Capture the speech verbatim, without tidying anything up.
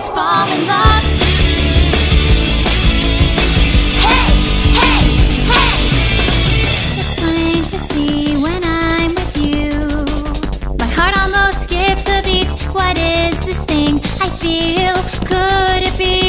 let's fall in love. Hey, hey, hey. It's plain to see when I'm with you. My heart almost skips a beat. What is this thing I feel? Could it be